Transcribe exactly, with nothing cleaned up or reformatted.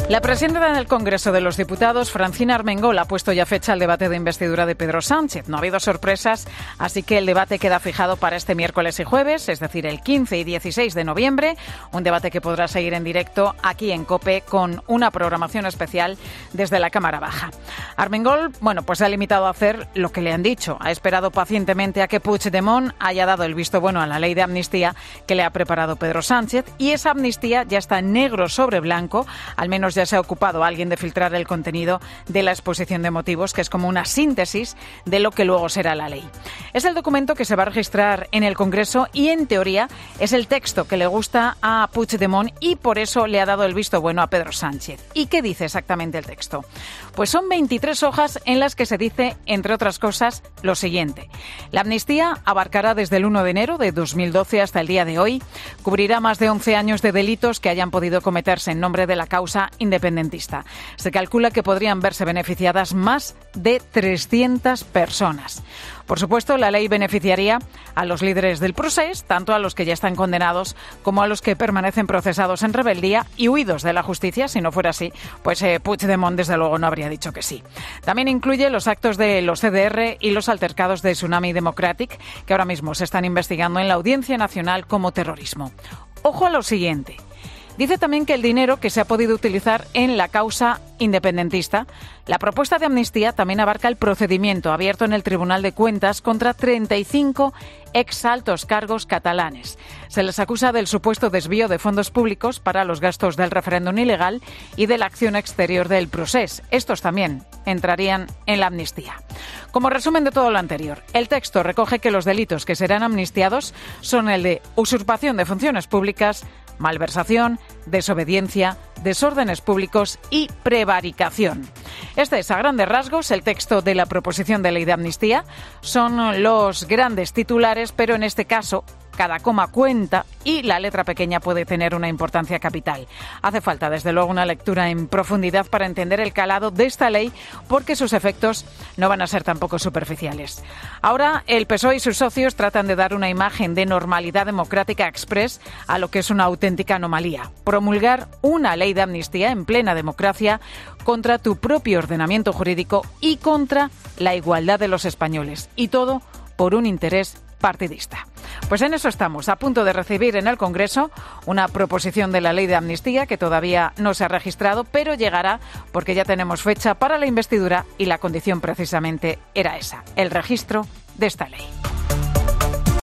La presidenta del Congreso de los Diputados, Francina Armengol, ha puesto ya fecha al debate de investidura de Pedro Sánchez. No ha habido sorpresas, así que el debate queda fijado para este miércoles y jueves, es decir, el quince y dieciséis de noviembre. Un debate que podrá seguir en directo aquí en COPE con una programación especial desde la Cámara Baja. Armengol, bueno, pues se ha limitado a hacer lo que le han dicho. Ha esperado pacientemente a que Puigdemont haya dado el visto bueno a la ley de amnistía que le ha preparado Pedro Sánchez, y esa amnistía ya está negro sobre blanco, al menos ya se ha ocupado alguien de filtrar el contenido de la exposición de motivos, que es como una síntesis de lo que luego será la ley. Es el documento que se va a registrar en el Congreso y, en teoría, es el texto que le gusta a Puigdemont y por eso le ha dado el visto bueno a Pedro Sánchez. ¿Y qué dice exactamente el texto? Pues son veintitrés hojas en las que se dice, entre otras cosas, lo siguiente. La amnistía abarcará desde el uno de enero de dos mil doce hasta el día de hoy, cubrirá más de once años de delitos que hayan podido cometerse en nombre de la causa independentista. Se calcula que podrían verse beneficiadas más de trescientas personas. Por supuesto, la ley beneficiaría a los líderes del procés, tanto a los que ya están condenados como a los que permanecen procesados en rebeldía y huidos de la justicia. Si no fuera así, pues eh, Puigdemont desde luego no habría dicho que sí. También incluye los actos de los C D R y los altercados de Tsunami Democratic, que ahora mismo se están investigando en la Audiencia Nacional como terrorismo. Ojo a lo siguiente. Dice también que el dinero que se ha podido utilizar en la causa independentista, la propuesta de amnistía también abarca el procedimiento abierto en el Tribunal de Cuentas contra treinta y cinco ex altos cargos catalanes. Se les acusa del supuesto desvío de fondos públicos para los gastos del referéndum ilegal y de la acción exterior del procés. Estos también entrarían en la amnistía. Como resumen de todo lo anterior, el texto recoge que los delitos que serán amnistiados son el de usurpación de funciones públicas, malversación, desobediencia, desórdenes públicos y prevaricación. Este es, a grandes rasgos, el texto de la proposición de ley de amnistía. Son los grandes titulares, pero en este caso cada coma cuenta y la letra pequeña puede tener una importancia capital. Hace falta, desde luego, una lectura en profundidad para entender el calado de esta ley, porque sus efectos no van a ser tampoco superficiales. Ahora, el P S O E y sus socios tratan de dar una imagen de normalidad democrática express a lo que es una auténtica anomalía. Promulgar una ley de amnistía en plena democracia contra tu propio ordenamiento jurídico y contra la igualdad de los españoles. Y todo por un interés partidista. Pues en eso estamos, a punto de recibir en el Congreso una proposición de la ley de amnistía que todavía no se ha registrado, pero llegará porque ya tenemos fecha para la investidura y la condición precisamente era esa, el registro de esta ley.